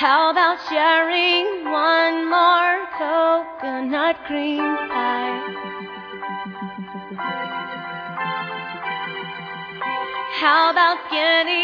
How about sharing one more coconut cream pie? How about getting